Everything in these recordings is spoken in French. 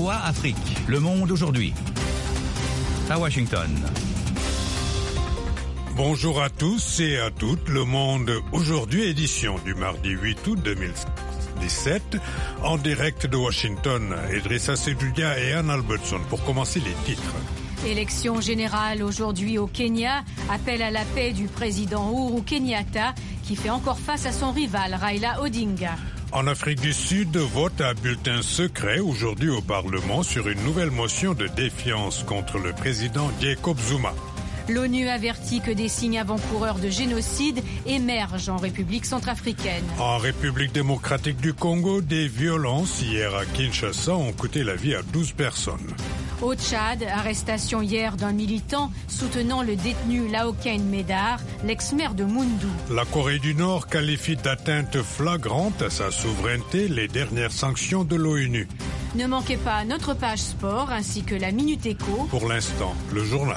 VOA Afrique, Le Monde aujourd'hui. À Washington. Bonjour à tous et à toutes. Le Monde aujourd'hui, édition du mardi 8 août 2017. En direct de Washington, Idrissa Seydoudia et Anne Albertson pour commencer les titres. Élection générale aujourd'hui au Kenya. Appel à la paix du président Uhuru Kenyatta qui fait encore face à son rival Raila Odinga. En Afrique du Sud, vote à bulletin secret aujourd'hui au Parlement sur une nouvelle motion de défiance contre le président Jacob Zuma. L'ONU avertit que des signes avant-coureurs de génocide émergent en République centrafricaine. En République démocratique du Congo, des violences hier à Kinshasa ont coûté la vie à 12 personnes. Au Tchad, arrestation hier d'un militant soutenant le détenu Laoken Médard, l'ex-maire de Moundou. La Corée du Nord qualifie d'atteinte flagrante à sa souveraineté les dernières sanctions de l'ONU. Ne manquez pas notre page sport ainsi que la Minute Éco. Pour l'instant, le journal.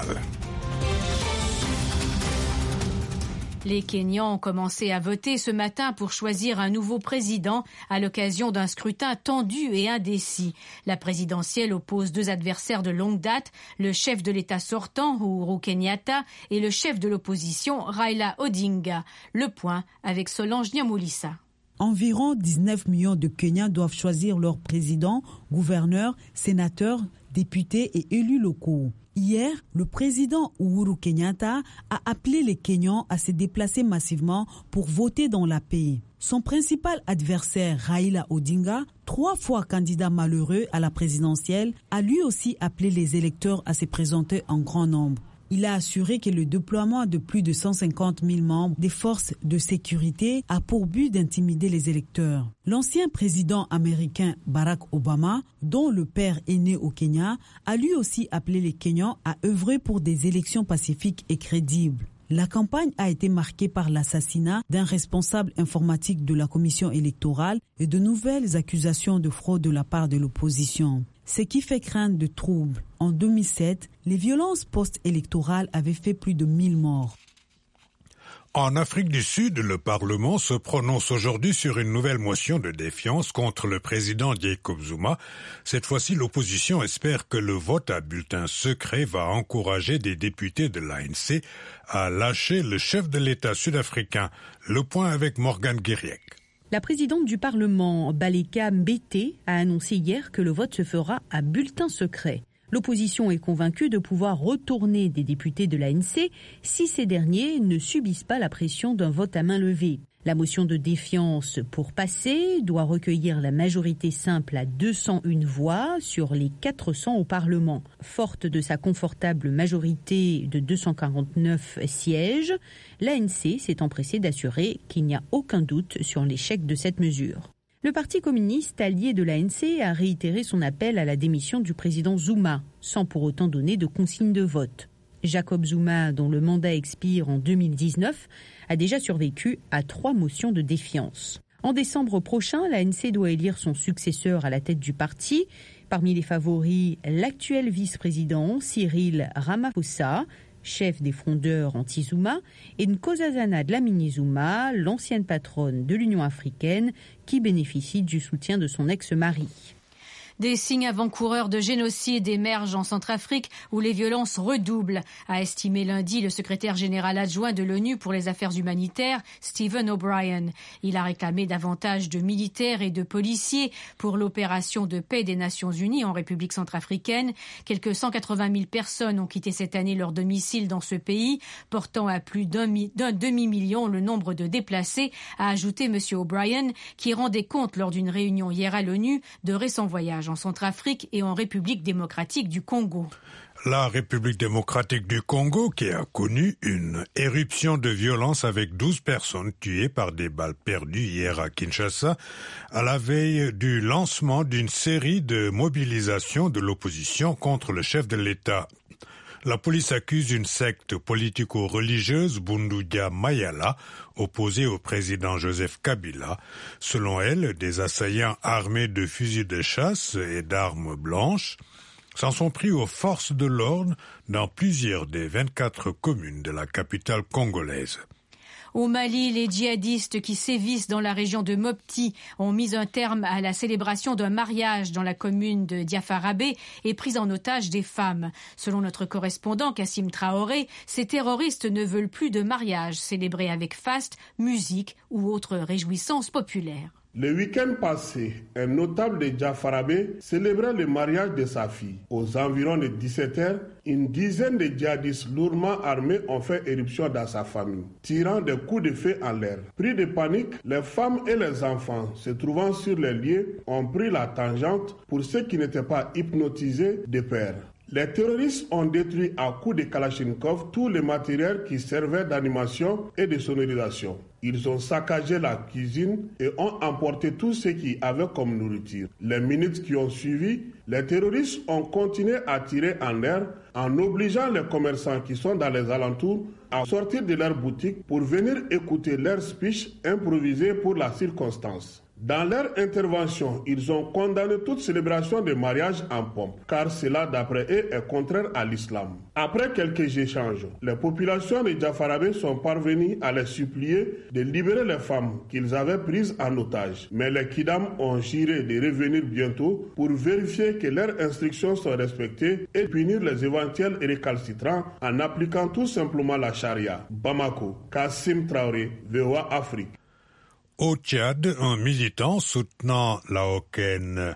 Les Kenyans ont commencé à voter ce matin pour choisir un nouveau président à l'occasion d'un scrutin tendu et indécis. La présidentielle oppose deux adversaires de longue date, le chef de l'État sortant, Uhuru Kenyatta, et le chef de l'opposition, Raila Odinga. Le point avec Solange Nyamulissa. Environ 19 millions de Kenyans doivent choisir leur président, gouverneur, sénateur, députés et élus locaux. Hier, le président Uhuru Kenyatta a appelé les Kenyans à se déplacer massivement pour voter dans la paix. Son principal adversaire, Raila Odinga, 3 fois candidat malheureux à la présidentielle, a lui aussi appelé les électeurs à se présenter en grand nombre. Il a assuré que le déploiement de plus de 150 000 membres des forces de sécurité a pour but d'intimider les électeurs. L'ancien président américain Barack Obama, dont le père est né au Kenya, a lui aussi appelé les Kenyans à œuvrer pour des élections pacifiques et crédibles. La campagne a été marquée par l'assassinat d'un responsable informatique de la commission électorale et de nouvelles accusations de fraude de la part de l'opposition. Ce qui fait craindre de troubles. En 2007, les violences post-électorales avaient fait plus de 1000 morts. En Afrique du Sud, le Parlement se prononce aujourd'hui sur une nouvelle motion de défiance contre le président Jacob Zuma. Cette fois-ci, l'opposition espère que le vote à bulletin secret va encourager des députés de l'ANC à lâcher le chef de l'État sud-africain. Le point avec Morgane Guiriec. La présidente du Parlement, Baleka Mbete, a annoncé hier que le vote se fera à bulletin secret. L'opposition est convaincue de pouvoir retourner des députés de l'ANC si ces derniers ne subissent pas la pression d'un vote à main levée. La motion de défiance pour passer doit recueillir la majorité simple à 201 voix sur les 400 au Parlement. Forte de sa confortable majorité de 249 sièges, l'ANC s'est empressée d'assurer qu'il n'y a aucun doute sur l'échec de cette mesure. Le Parti communiste, allié de l'ANC, a réitéré son appel à la démission du président Zuma, sans pour autant donner de consigne de vote. Jacob Zuma, dont le mandat expire en 2019, a déjà survécu à 3 motions de défiance. En décembre prochain, l'ANC doit élire son successeur à la tête du parti. Parmi les favoris, l'actuel vice-président Cyril Ramaphosa, chef des frondeurs anti-Zuma, et Nkosazana Dlamini-Zuma, l'ancienne patronne de l'Union africaine, qui bénéficie du soutien de son ex-mari. Des signes avant-coureurs de génocide émergent en Centrafrique où les violences redoublent, a estimé lundi le secrétaire général adjoint de l'ONU pour les affaires humanitaires, Stephen O'Brien. Il a réclamé davantage de militaires et de policiers pour l'opération de paix des Nations Unies en République centrafricaine. Quelques 180 000 personnes ont quitté cette année leur domicile dans ce pays, portant à plus d'un demi-million le nombre de déplacés, a ajouté M. O'Brien, qui rendait compte lors d'une réunion hier à l'ONU de récents voyages en Centrafrique et en République démocratique du Congo. La République démocratique du Congo qui a connu une éruption de violence avec 12 personnes tuées par des balles perdues hier à Kinshasa à la veille du lancement d'une série de mobilisations de l'opposition contre le chef de l'État. La police accuse une secte politico-religieuse, Bunduya Mayala, opposée au président Joseph Kabila. Selon elle, des assaillants armés de fusils de chasse et d'armes blanches s'en sont pris aux forces de l'ordre dans plusieurs des 24 communes de la capitale congolaise. Au Mali, les djihadistes qui sévissent dans la région de Mopti ont mis un terme à la célébration d'un mariage dans la commune de Diafarabé et pris en otage des femmes. Selon notre correspondant Kassim Traoré, ces terroristes ne veulent plus de mariage célébrés avec faste, musique ou autres réjouissances populaires. Le week-end passé, un notable de Diafarabé célébrait le mariage de sa fille. Aux environs de 17h, une dizaine de djihadistes lourdement armés ont fait éruption dans sa famille, tirant des coups de feu en l'air. Pris de panique, les femmes et les enfants se trouvant sur les lieux ont pris la tangente pour ceux qui n'étaient pas hypnotisés de peur. Les terroristes ont détruit à coups de Kalachnikov tout le matériel qui servait d'animation et de sonorisation. Ils ont saccagé la cuisine et ont emporté tout ce qu'ils avaient comme nourriture. Les minutes qui ont suivi, les terroristes ont continué à tirer en l'air en obligeant les commerçants qui sont dans les alentours à sortir de leurs boutiques pour venir écouter leur speech improvisé pour la circonstance. Dans leur intervention, ils ont condamné toute célébration de mariage en pompe, car cela, d'après eux, est contraire à l'islam. Après quelques échanges, les populations de Diafarabé sont parvenues à les supplier de libérer les femmes qu'ils avaient prises en otage. Mais les kidam ont juré de revenir bientôt pour vérifier que leurs instructions sont respectées et punir les éventuels récalcitrants en appliquant tout simplement la charia. Bamako, Kassim Traoré, VOA Afrique. Au Tchad, un militant soutenant Laoken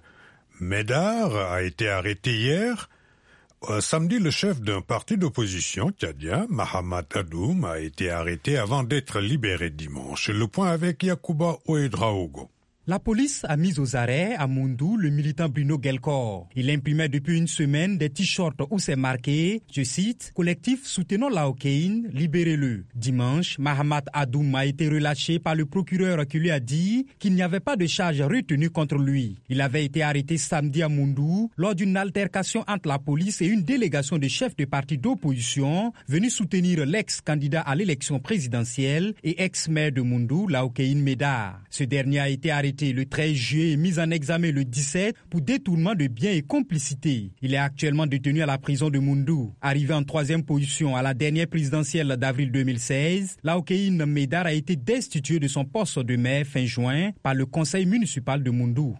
Médard a été arrêté hier. Samedi, le chef d'un parti d'opposition tchadien, Mahamat Adoum, a été arrêté avant d'être libéré dimanche. Le point avec Yacouba Ouedraogo. La police a mis aux arrêts à Moundou le militant Bruno Gelkor. Il imprimait depuis une semaine des t-shirts où c'est marqué, je cite, « Collectif soutenant Laokein, libérez-le ». Dimanche, Mahamat Adoum a été relâché par le procureur qui lui a dit qu'il n'y avait pas de charge retenue contre lui. Il avait été arrêté samedi à Moundou lors d'une altercation entre la police et une délégation de chefs de partis d'opposition venus soutenir l'ex-candidat à l'élection présidentielle et ex-maire de Moundou, Laokein Médard. Ce dernier a été arrêté le 13 juillet et mis en examen le 17 pour détournement de biens et complicité. Il est actuellement détenu à la prison de Moundou. Arrivé en 3e position à la dernière présidentielle d'avril 2016, Laokein Médard a été destitué de son poste de maire fin juin par le conseil municipal de Moundou.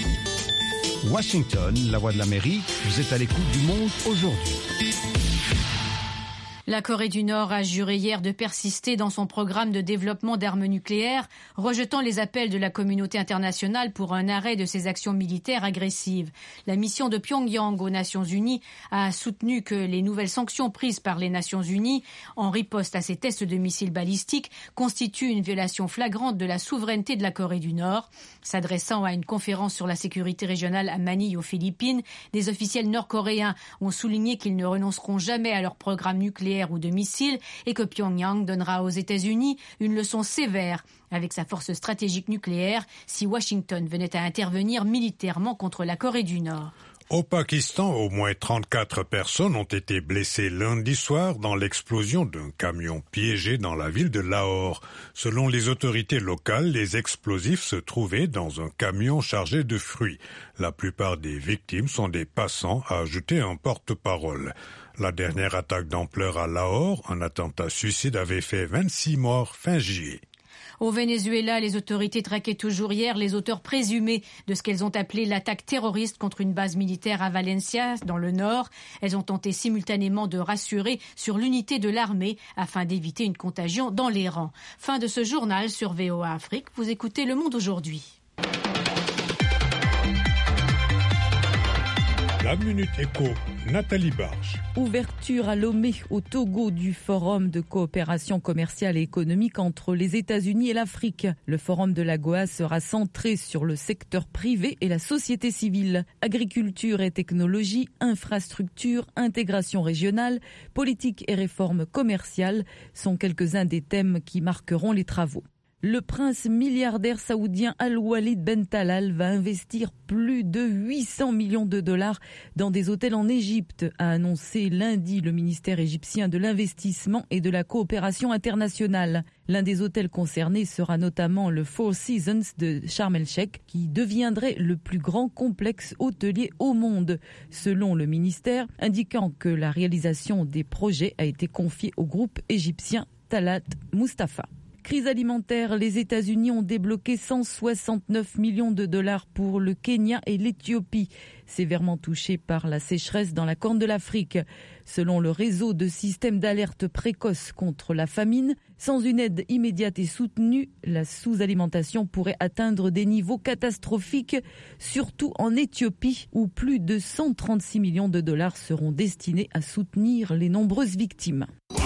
Washington, la voix de l'Amérique, vous êtes à l'écoute du monde aujourd'hui. La Corée du Nord a juré hier de persister dans son programme de développement d'armes nucléaires, rejetant les appels de la communauté internationale pour un arrêt de ses actions militaires agressives. La mission de Pyongyang aux Nations Unies a soutenu que les nouvelles sanctions prises par les Nations Unies en riposte à ces tests de missiles balistiques constituent une violation flagrante de la souveraineté de la Corée du Nord. S'adressant à une conférence sur la sécurité régionale à Manille aux Philippines, des officiels nord-coréens ont souligné qu'ils ne renonceront jamais à leur programme nucléaire ou de missiles et que Pyongyang donnera aux États-Unis une leçon sévère avec sa force stratégique nucléaire si Washington venait à intervenir militairement contre la Corée du Nord. Au Pakistan, au moins 34 personnes ont été blessées lundi soir dans l'explosion d'un camion piégé dans la ville de Lahore. Selon les autorités locales, les explosifs se trouvaient dans un camion chargé de fruits. La plupart des victimes sont des passants, a ajouté un porte-parole. La dernière attaque d'ampleur à Lahore, un attentat suicide, avait fait 26 morts fin juillet. Au Venezuela, les autorités traquaient toujours hier les auteurs présumés de ce qu'elles ont appelé l'attaque terroriste contre une base militaire à Valencia, dans le nord. Elles ont tenté simultanément de rassurer sur l'unité de l'armée afin d'éviter une contagion dans les rangs. Fin de ce journal sur VOA Afrique. Vous écoutez Le Monde aujourd'hui. La Minute Éco, Nathalie Barge. Ouverture à Lomé, au Togo, du Forum de coopération commerciale et économique entre les États-Unis et l'Afrique. Le Forum de l'AGOA sera centré sur le secteur privé et la société civile. Agriculture et technologie, infrastructure, intégration régionale, politique et réforme commerciale sont quelques-uns des thèmes qui marqueront les travaux. Le prince milliardaire saoudien Al-Walid Ben Talal va investir plus de 800 millions de dollars dans des hôtels en Égypte, a annoncé lundi le ministère égyptien de l'investissement et de la coopération internationale. L'un des hôtels concernés sera notamment le Four Seasons de Sharm el-Sheikh, qui deviendrait le plus grand complexe hôtelier au monde, selon le ministère, indiquant que la réalisation des projets a été confiée au groupe égyptien Talat Mustafa. crise alimentaire, les États-Unis ont débloqué 169 millions de dollars pour le Kenya et l'Éthiopie, sévèrement touchés par la sécheresse dans la Corne de l'Afrique. Selon le réseau de systèmes d'alerte précoce contre la famine, sans une aide immédiate et soutenue, la sous-alimentation pourrait atteindre des niveaux catastrophiques, surtout en Éthiopie, où plus de 136 millions de dollars seront destinés à soutenir les nombreuses victimes.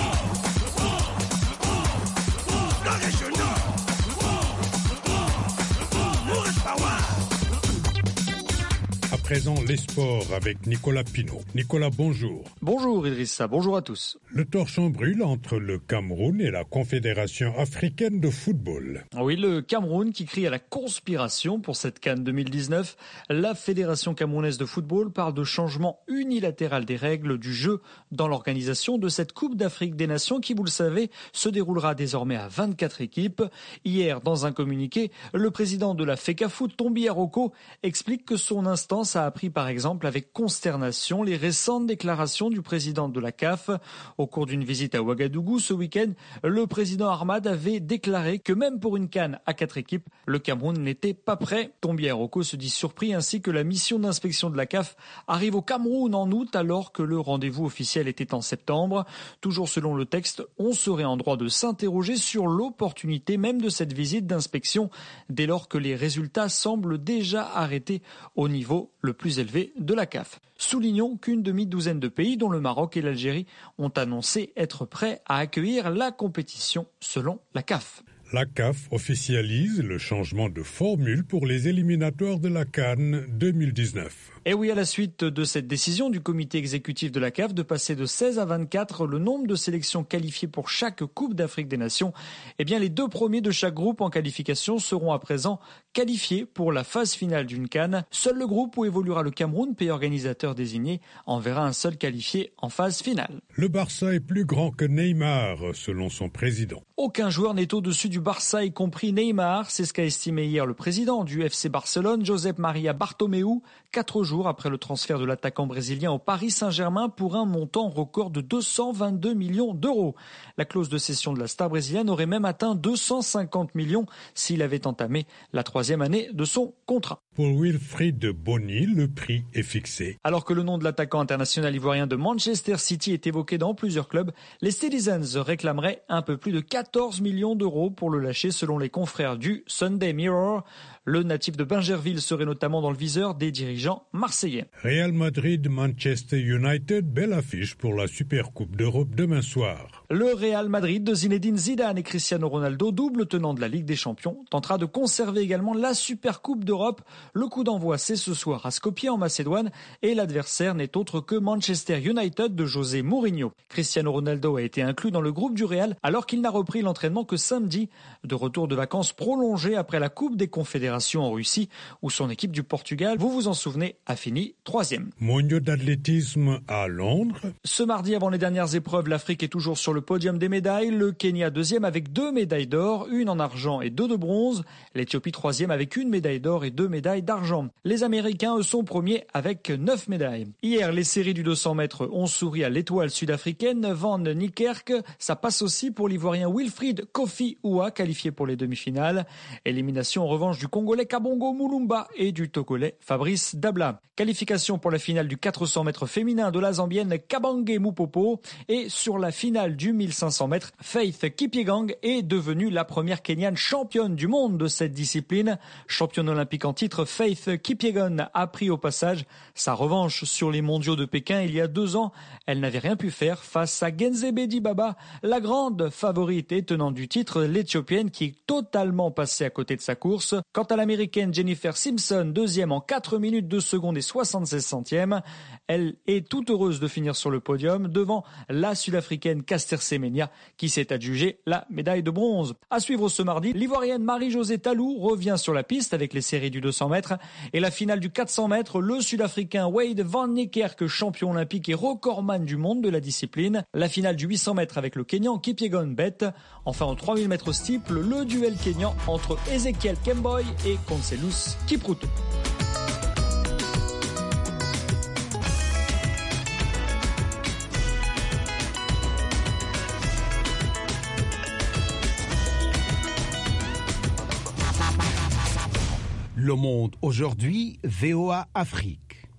À présent, les sports avec Nicolas Pinault. Nicolas, bonjour. Bonjour Idrissa, bonjour à tous. Le torchon brûle entre le Cameroun et la Confédération africaine de football. Oui, le Cameroun qui crie à la conspiration pour cette CAN 2019. La Fédération camerounaise de football parle de changement unilatéral des règles du jeu dans l'organisation de cette Coupe d'Afrique des Nations qui, vous le savez, se déroulera désormais à 24 équipes. Hier, dans un communiqué, le président de la FECAFOOT, Tombi Aroko, explique que son instance a appris par exemple avec consternation les récentes déclarations du président de la CAF. Au cours d'une visite à Ouagadougou ce week-end, le président Ahmad avait déclaré que même pour une CAN à 4 équipes, le Cameroun n'était pas prêt. Tombi Aroko se dit surpris ainsi que la mission d'inspection de la CAF arrive au Cameroun en août alors que le rendez-vous officiel était en septembre. Toujours selon le texte, on serait en droit de s'interroger sur l'opportunité même de cette visite d'inspection dès lors que les résultats semblent déjà arrêtés au niveau le plus élevé de la CAF. Soulignons qu'une demi-douzaine de pays, dont le Maroc et l'Algérie, ont annoncé être prêts à accueillir la compétition selon la CAF. La CAF officialise le changement de formule pour les éliminatoires de la CAN 2019. Et oui, à la suite de cette décision du comité exécutif de la CAF de passer de 16 à 24 le nombre de sélections qualifiées pour chaque Coupe d'Afrique des Nations, eh bien les 2 premiers de chaque groupe en qualification seront à présent qualifiés pour la phase finale d'une CAN. Seul le groupe où évoluera le Cameroun, pays organisateur désigné, enverra un seul qualifié en phase finale. Le Barça est plus grand que Neymar, selon son président. Aucun joueur n'est au-dessus du Barça, y compris Neymar. C'est ce qu'a estimé hier le président du FC Barcelone, Josep Maria Bartomeu, 4 jours après le transfert de l'attaquant brésilien au Paris Saint-Germain pour un montant record de 222 millions d'euros. La clause de cession de la star brésilienne aurait même atteint 250 millions s'il avait entamé la 3e année de son contrat. Pour Wilfried Bony, le prix est fixé. Alors que le nom de l'attaquant international ivoirien de Manchester City est évoqué dans plusieurs clubs, les Citizens réclameraient un peu plus de 14 millions d'euros pour le lâcher selon les confrères du Sunday Mirror. Le natif de Bingerville serait notamment dans le viseur des dirigeants marseillais. Real Madrid-Manchester United, belle affiche pour la Supercoupe d'Europe demain soir. Le Real Madrid de Zinedine Zidane et Cristiano Ronaldo, double tenant de la Ligue des Champions, tentera de conserver également la Supercoupe d'Europe. Le coup d'envoi, c'est ce soir à Skopje en Macédoine et l'adversaire n'est autre que Manchester United de José Mourinho. Cristiano Ronaldo a été inclus dans le groupe du Real alors qu'il n'a repris l'entraînement que samedi, de retour de vacances prolongées après la Coupe des Confédérations en Russie où son équipe du Portugal, vous vous en souvenez, a fini 3e. Mondiaux d'athlétisme à Londres. Ce mardi, avant les dernières épreuves, l'Afrique est toujours sur le podium des médailles. Le Kenya 2e avec 2 médailles d'or, 1 en argent et 2 de bronze. L'Éthiopie 3e avec 1 médaille d'or et 2 médailles d'argent. Les Américains, eux, sont premiers avec 9 médailles. Hier, les séries du 200 mètres ont souri à l'étoile sud-africaine Van Niekerk. Ça passe aussi pour l'Ivoirien Wilfried Kofi Oua, qualifié pour les demi-finales. Élimination en revanche du Congolais Kabongo Mulumba et du Togolais Fabrice Dabla. Qualification pour la finale du 400 mètres féminin de la Zambienne Kabange Mupopo. Et sur la finale du 1500 mètres, Faith Kipyegon est devenue la première Kenyane championne du monde de cette discipline. Championne olympique en titre, Faith Kipyegon a pris au passage sa revanche sur les mondiaux de Pékin il y a 2 ans. Elle n'avait rien pu faire face à Genzebe Dibaba, la grande favorite et tenante du titre, l'Éthiopienne qui est totalement passée à côté de sa course. Quant à l'Américaine Jennifer Simpson, 2e en 4 minutes 2 secondes et 76 centièmes, elle est toute heureuse de finir sur le podium devant la Sud-Africaine Caster Semenya qui s'est adjugée la médaille de bronze. À suivre ce mardi, l'Ivoirienne Marie-Josée Talou revient sur la piste avec les séries du 200 mètres et la finale du 400 mètres, le Sud-Africain Wade Van Niekerk, champion olympique et recordman du monde de la discipline. La finale du 800 mètres avec le Kenyan Kipyegon Bett. Enfin, en 3000 mètres steeple, le duel kenyan entre Ezekiel Kemboi et Conseslus Kipruto. Le Monde aujourd'hui, VOA Afrique.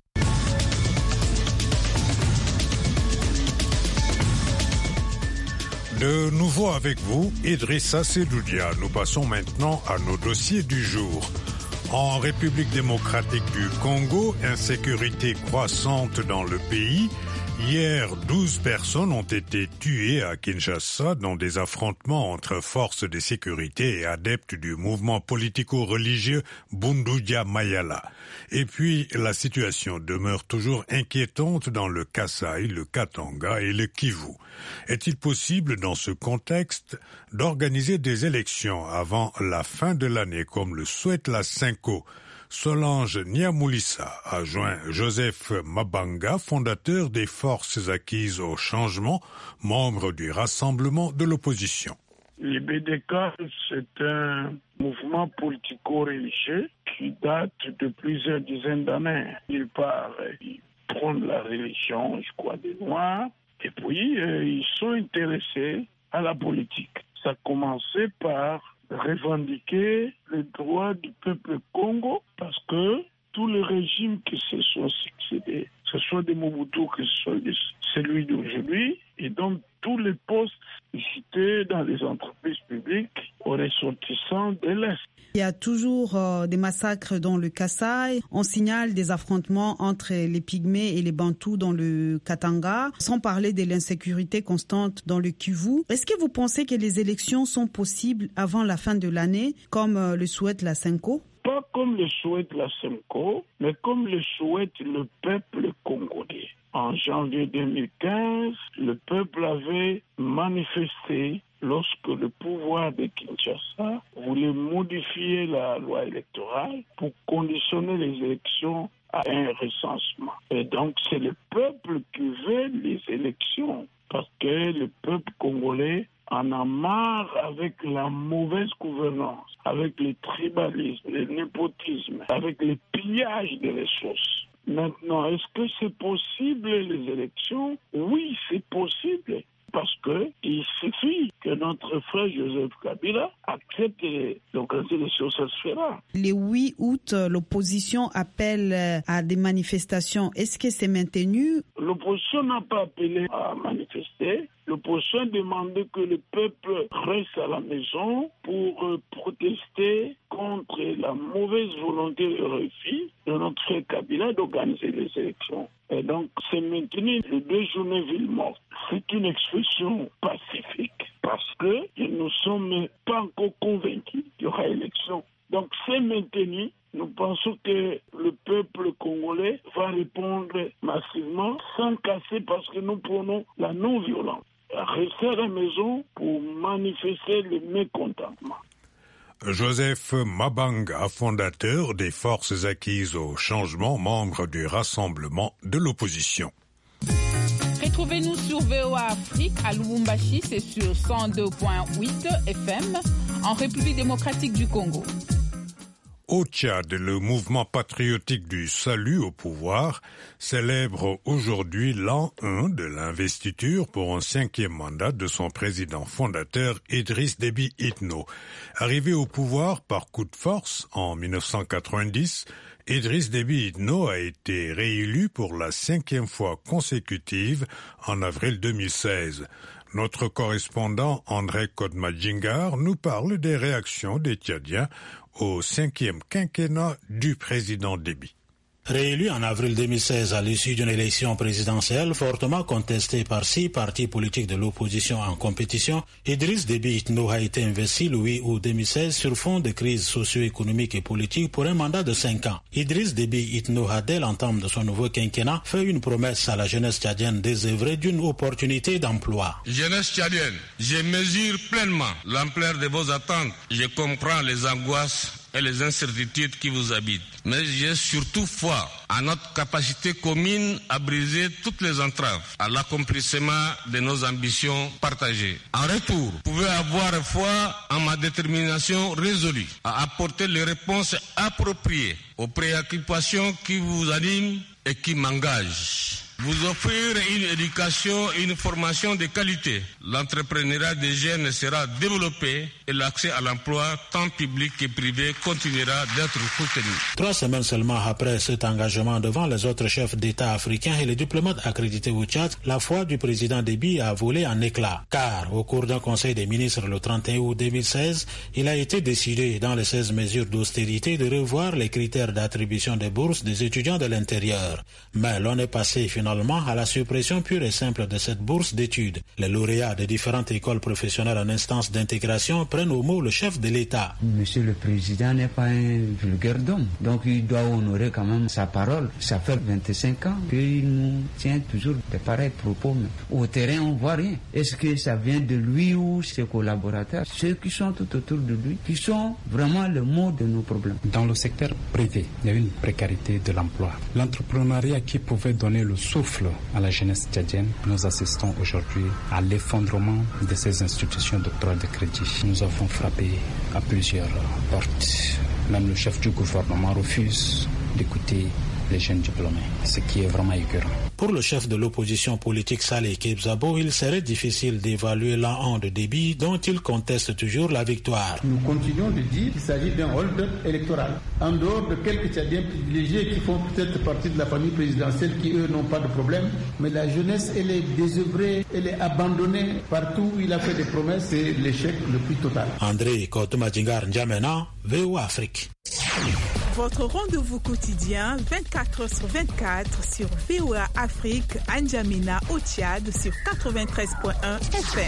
De nouveau avec vous, Idrissa Sedoudia. Nous passons maintenant à nos dossiers du jour. En République démocratique du Congo, insécurité croissante dans le pays. Hier, 12 personnes ont été tuées à Kinshasa dans des affrontements entre forces de sécurité et adeptes du mouvement politico-religieux Bundudia Mayala. Et puis, la situation demeure toujours inquiétante dans le Kasaï, le Katanga et le Kivu. Est-il possible, dans ce contexte, d'organiser des élections avant la fin de l'année, comme le souhaite la Cinco? Solange Niamoulissa a joint Joseph Mabanga, fondateur des Forces acquises au changement, membre du Rassemblement de l'opposition. Le BDK, c'est un mouvement politico-religieux qui date de plusieurs dizaines d'années. Il part, il prône la religion, je crois, des Noirs, et puis ils sont intéressés à la politique. Ça a commencé par revendiquer les droits du peuple Congo, parce que tous les régimes qui se sont succédés, que ce soit des Mobutu, que ce soit celui d'aujourd'hui, et donc tous les postes cités dans les entreprises publiques aux ressortissants de l'Est. Il y a toujours des massacres dans le Kasaï. On signale des affrontements entre les Pygmées et les Bantous dans le Katanga, sans parler de l'insécurité constante dans le Kivu. Est-ce que vous pensez que les élections sont possibles avant la fin de l'année, comme le souhaite la Cinco? Pas comme le souhaite la Cinco, mais comme le souhaite le peuple congolais. En janvier 2015, le peuple avait manifesté lorsque le pouvoir de Kinshasa voulait modifier la loi électorale pour conditionner les élections à un recensement. Et donc c'est le peuple qui veut les élections, parce que le peuple congolais en a marre avec la mauvaise gouvernance, avec le tribalisme, le népotisme, avec le pillage des ressources. Maintenant, est-ce que c'est possible les élections? Oui, c'est possible. Parce qu'il suffit que notre frère Joseph Kabila accepte d'organiser les choses, ça se fera. Le 8 août, l'opposition appelle à des manifestations. Est-ce que c'est maintenu? L'opposition n'a pas appelé à manifester. L'opposition a demandé que le peuple reste à la maison pour protester contre la mauvaise volonté et le refus de notre frère Kabila d'organiser les élections. Et donc, c'est maintenu les 2 journées ville morte. C'est une expression pacifique parce que nous ne sommes pas encore convaincus qu'il y aura élection. Donc, c'est maintenu. Nous pensons que le peuple congolais va répondre massivement sans casser parce que nous prenons la non-violence. Rester à la maison pour manifester le mécontentement. Joseph Mabanga, fondateur des Forces acquises au changement, membre du Rassemblement de l'opposition. Retrouvez-nous sur VOA Afrique à Lubumbashi, c'est sur 102.8 FM, en République démocratique du Congo. Au Tchad, le mouvement patriotique du salut au pouvoir célèbre aujourd'hui l'an 1 de l'investiture pour un 5e mandat de son président fondateur Idriss Déby Itno. Arrivé au pouvoir par coup de force en 1990, Idriss Déby Itno a été réélu pour la 5e fois consécutive en avril 2016. Notre correspondant André Kodmadjingar nous parle des réactions des Tchadiens au 5e quinquennat du président Déby. Réélu en avril 2016 à l'issue d'une élection présidentielle fortement contestée par 6 partis politiques de l'opposition en compétition, Idriss Déby Itno a été investi le 8 août 2016 sur fond de crise socio-économique et politique pour un mandat de 5 ans. Idriss Déby Itno a dès l'entame de son nouveau quinquennat fait une promesse à la jeunesse tchadienne désœuvrée d'une opportunité d'emploi. Jeunesse tchadienne, je mesure pleinement l'ampleur de vos attentes. Je comprends les angoisses et les incertitudes qui vous habitent. Mais j'ai surtout foi à notre capacité commune à briser toutes les entraves à l'accomplissement de nos ambitions partagées. En retour, vous pouvez avoir foi en ma détermination résolue à apporter les réponses appropriées aux préoccupations qui vous animent et qui m'engagent. vous offrir une éducation et une formation de qualité. L'entrepreneuriat des jeunes sera développé et l'accès à l'emploi, tant public que privé, continuera d'être soutenu. 3 semaines seulement après cet engagement devant les autres chefs d'État africains et les diplomates accrédités au Tchad, la foi du président Déby a volé en éclats. Car, au cours d'un conseil des ministres le 31 août 2016, il a été décidé dans les 16 mesures d'austérité de revoir les critères d'attribution des bourses des étudiants de l'intérieur. Mais l'on est passé finalement à la suppression pure et simple de cette bourse d'études. Les lauréats des différentes écoles professionnelles en instance d'intégration prennent au mot le chef de l'État. Monsieur le Président n'est pas un vulgaire d'homme, donc il doit honorer quand même sa parole. Ça fait 25 ans qu'il nous tient toujours de pareils propos. Mais au terrain, on ne voit rien. Est-ce que ça vient de lui ou ses collaborateurs, ceux qui sont tout autour de lui, qui sont vraiment le mot de nos problèmes? Dans le secteur privé, il y a une précarité de l'emploi. L'entrepreneuriat qui pouvait donner le souffle à la jeunesse tchadienne, nous assistons aujourd'hui à l'effondrement de ces institutions d'octroi de crédit. Nous avons frappé à plusieurs portes. Même le chef du gouvernement refuse d'écouter les jeunes diplômés, ce qui est vraiment écœurant. Pour le chef de l'opposition politique Saleh Kebzabo, il serait difficile d'évaluer l'an de Déby dont il conteste toujours la victoire. Nous continuons de dire qu'il s'agit d'un hold-up électoral. En dehors de quelques Tchadiens privilégiés qui font peut-être partie de la famille présidentielle qui, eux, n'ont pas de problème, mais la jeunesse, elle est désœuvrée, elle est abandonnée. Partout où il a fait des promesses, c'est l'échec le plus total. André Kotomadjingar N'Djamena, VOA Afrique. Votre rendez-vous quotidien 24h/24 sur VOA Afrique, à N'Djamena au Tchad sur 93.1 FM.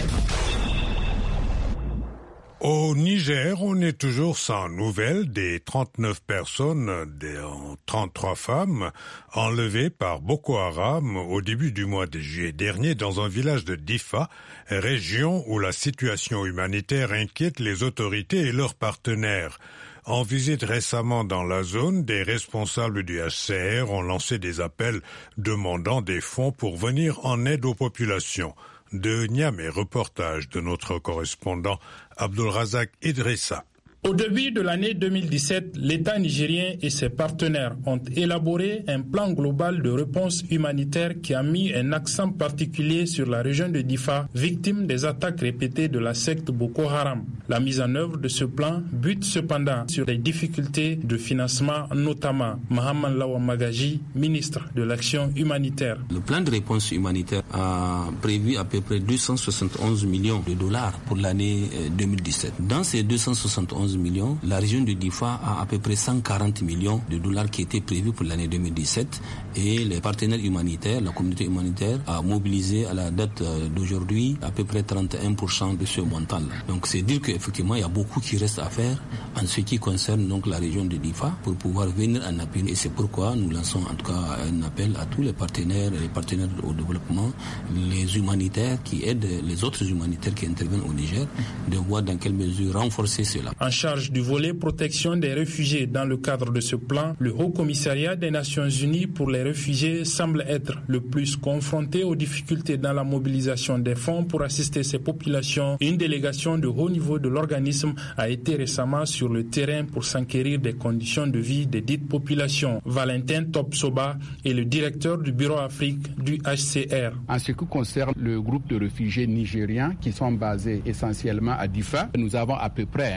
Au Niger, on est toujours sans nouvelles des 39 personnes, dont 33 femmes, enlevées par Boko Haram au début du mois de juillet dernier dans un village de Difa, région où la situation humanitaire inquiète les autorités et leurs partenaires. En visite récemment dans la zone, des responsables du HCR ont lancé des appels demandant des fonds pour venir en aide aux populations. De Niamey, reportage de notre correspondant Abdulrazak Idrissa. Au début de l'année 2017, l'État nigérien et ses partenaires ont élaboré un plan global de réponse humanitaire qui a mis un accent particulier sur la région de Difa, victime des attaques répétées de la secte Boko Haram. La mise en œuvre de ce plan bute cependant sur les difficultés de financement, notamment. Mohamed Lawa Magaji, ministre de l'Action humanitaire. Le plan de réponse humanitaire a prévu à peu près 271 millions de dollars pour l'année 2017. Dans ces 271 millions, la région de Difa a à peu près 140 millions de dollars qui étaient prévus pour l'année 2017 et les partenaires humanitaires, la communauté humanitaire a mobilisé à la date d'aujourd'hui à peu près 31% de ce montant-là. Donc c'est dire qu'effectivement il y a beaucoup qui reste à faire en ce qui concerne donc la région de Difa pour pouvoir venir en appui et c'est pourquoi nous lançons en tout cas un appel à tous les partenaires au développement, les humanitaires qui aident les autres humanitaires qui interviennent au Niger de voir dans quelle mesure renforcer cela. En charge du volet protection des réfugiés dans le cadre de ce plan, le Haut Commissariat des Nations Unies pour les réfugiés semble être le plus confronté aux difficultés dans la mobilisation des fonds pour assister ces populations. Une délégation de haut niveau de l'organisme a été récemment sur le terrain pour s'enquérir des conditions de vie des dites populations. Valentin Topsoba est le directeur du Bureau Afrique du HCR. En ce qui concerne le groupe de réfugiés nigériens qui sont basés essentiellement à Difa, nous avons à peu près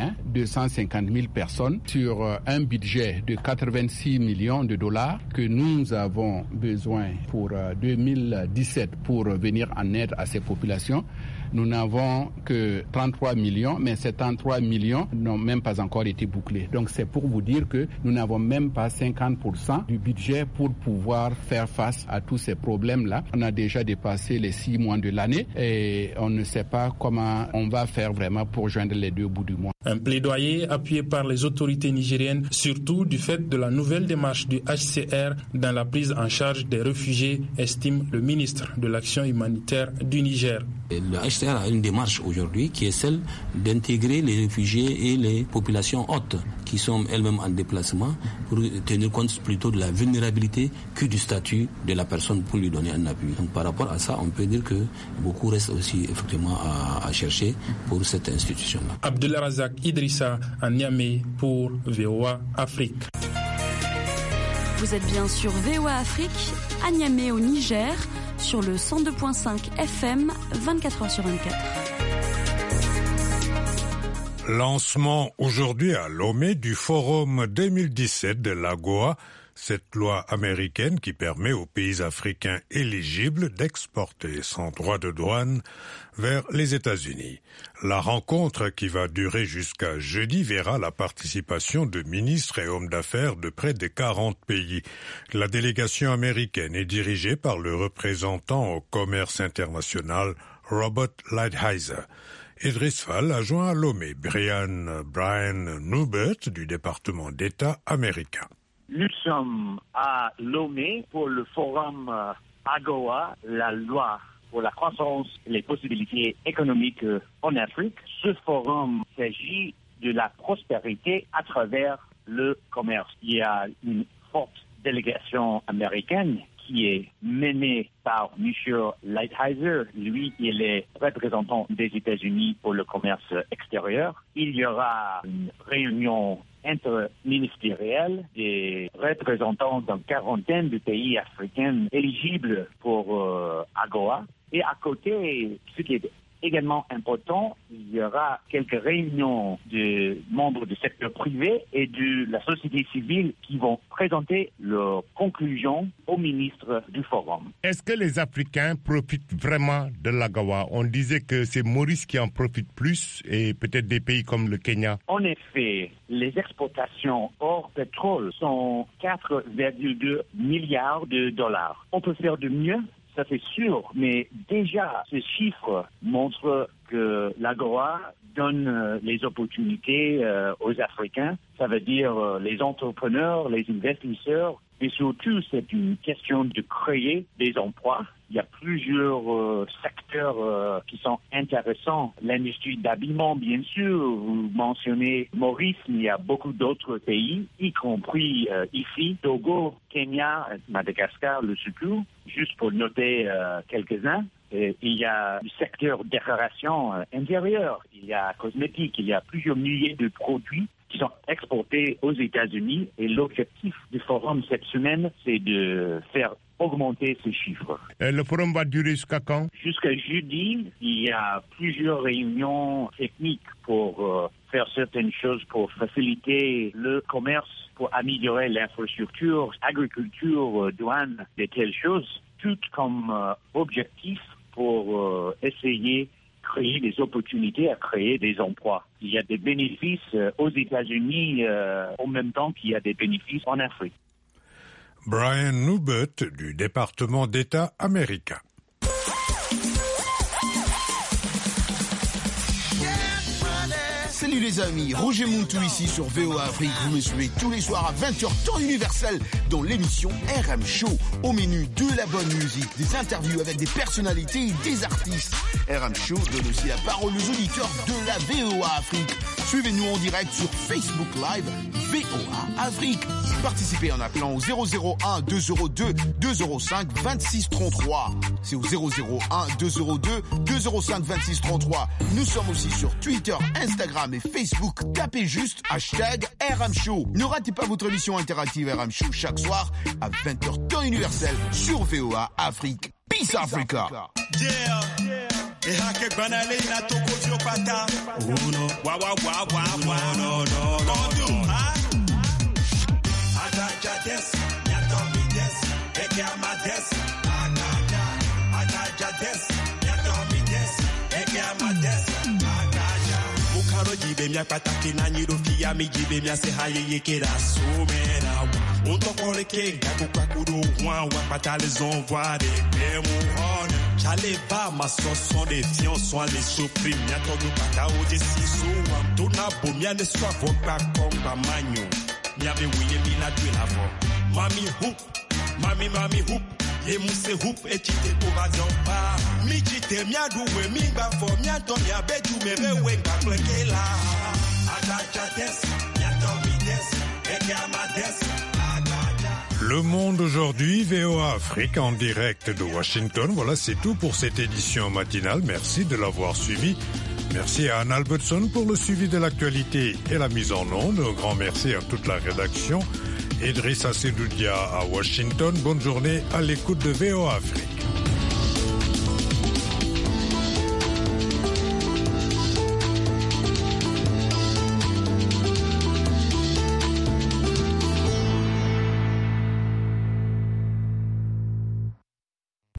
250 000 personnes sur un budget de 86 millions de dollars que nous avons besoin pour 2017 pour venir en aide à ces populations. Nous n'avons que 33 millions, mais ces 33 millions n'ont même pas encore été bouclés. Donc c'est pour vous dire que nous n'avons même pas 50% du budget pour pouvoir faire face à tous ces problèmes-là. On a déjà dépassé les 6 mois de l'année et on ne sait pas comment on va faire vraiment pour joindre les deux bouts du mois. Un plaidoyer appuyé par les autorités nigériennes, surtout du fait de la nouvelle démarche du HCR dans la prise en charge des réfugiés, estime le ministre de l'Action humanitaire du Niger. Le HCR a une démarche aujourd'hui qui est celle d'intégrer les réfugiés et les populations hautes qui sont elles-mêmes en déplacement pour tenir compte plutôt de la vulnérabilité que du statut de la personne pour lui donner un appui. Donc par rapport à ça, on peut dire que beaucoup reste aussi effectivement à chercher pour cette institution-là. Abdulrazak Idrissa à Niamey pour VOA Afrique. Vous êtes bien sur VOA Afrique. à Niamey au Niger sur le 102.5 FM 24h sur 24. Lancement aujourd'hui à Lomé du Forum 2017 de l'AGOA, cette loi américaine qui permet aux pays africains éligibles d'exporter sans droit de douane vers les États-Unis. La rencontre, qui va durer jusqu'à jeudi, verra la participation de ministres et hommes d'affaires de près de 40 pays. La délégation américaine est dirigée par le représentant au commerce international Robert Lighthizer. Idriss Fall a joint à Lomé Brian Newbert du département d'État américain. Nous sommes à Lomé pour le forum AGOA, la loi pour la croissance et les possibilités économiques en Afrique. Ce forum s'agit de la prospérité à travers le commerce. Il y a une forte délégation américaine qui est menée par M. Lighthizer. Lui, il est représentant des États-Unis pour le commerce extérieur. Il y aura une réunion interministérielle des représentants d'une quarantaine de pays africains éligibles pour AGOA. Et à côté, ce qui est également important, il y aura quelques réunions de membres du secteur privé et de la société civile qui vont présenter leurs conclusions au ministre du Forum. Est-ce que les Africains profitent vraiment de l'AGOA? On disait que c'est Maurice qui en profite plus et peut-être des pays comme le Kenya. En effet, les exportations hors pétrole sont 4,2 milliards de dollars. On peut faire de mieux. Ça c'est sûr, mais déjà, ce chiffre montre que l'AGOA donne les opportunités aux Africains. Ça veut dire les entrepreneurs, les investisseurs, et surtout, c'est une question de créer des emplois. Il y a plusieurs secteurs qui sont intéressants. L'industrie d'habillement, bien sûr. Vous mentionnez Maurice, mais il y a beaucoup d'autres pays, y compris ici, Togo, Kenya, Madagascar, le Soukou, juste pour noter quelques-uns. Il y a le secteur décoration intérieure, il y a cosmétique, il y a plusieurs milliers de produits qui sont exportés aux États-Unis. Et l'objectif du forum cette semaine, c'est de faire augmenter ces chiffres. Le forum va durer jusqu'à quand? Jusqu'à jeudi. Il y a plusieurs réunions techniques pour faire certaines choses pour faciliter le commerce, pour améliorer l'infrastructure, agriculture, douane, de telles choses, tout comme objectif pour essayer créer des opportunités à créer des emplois. Il y a des bénéfices aux États-Unis en même temps qu'il y a des bénéfices en Afrique. Brian Newbert du département d'État américain. Salut les amis, Roger Mountou ici sur VOA Afrique. Vous me suivez tous les soirs à 20h temps universel dans l'émission RM Show. Au menu de la bonne musique, des interviews avec des personnalités et des artistes. RM Show donne aussi la parole aux auditeurs de la VOA Afrique. Suivez-nous en direct sur Facebook Live VOA Afrique. Participez en appelant au 001 202 205 26 33. C'est au 001 202 205 26 33. Nous sommes aussi sur Twitter, Instagram et Facebook. Tapez juste hashtag RM Show. Ne ratez pas votre émission interactive RM Show chaque soir à 20h temps universel sur VOA Afrique. Peace Africa. Jibe mia pataki na nyirofia mi jibe mia se haye yekera somera on to kole ke gaku kakuru wa pata les envois de pemouhone chale ba ma son de fion sont les supprime mia to pata o de siso am to na bo mia ne so vo pa komba manyo mia be wiye mi na dwe la vo mami hoop ye muse hoop e chite ko va zompa mi chite mia duwe mi ba fo mia to mia be tu me be we ga plekela Le Monde aujourd'hui, VOA Afrique en direct de Washington. Voilà, c'est tout pour cette édition matinale. Merci de l'avoir suivi. Merci à Anne Albertson pour le suivi de l'actualité et la mise en onde. Un grand merci à toute la rédaction Idrissa Sedoudia à Washington. Bonne journée à l'écoute de VOA Afrique.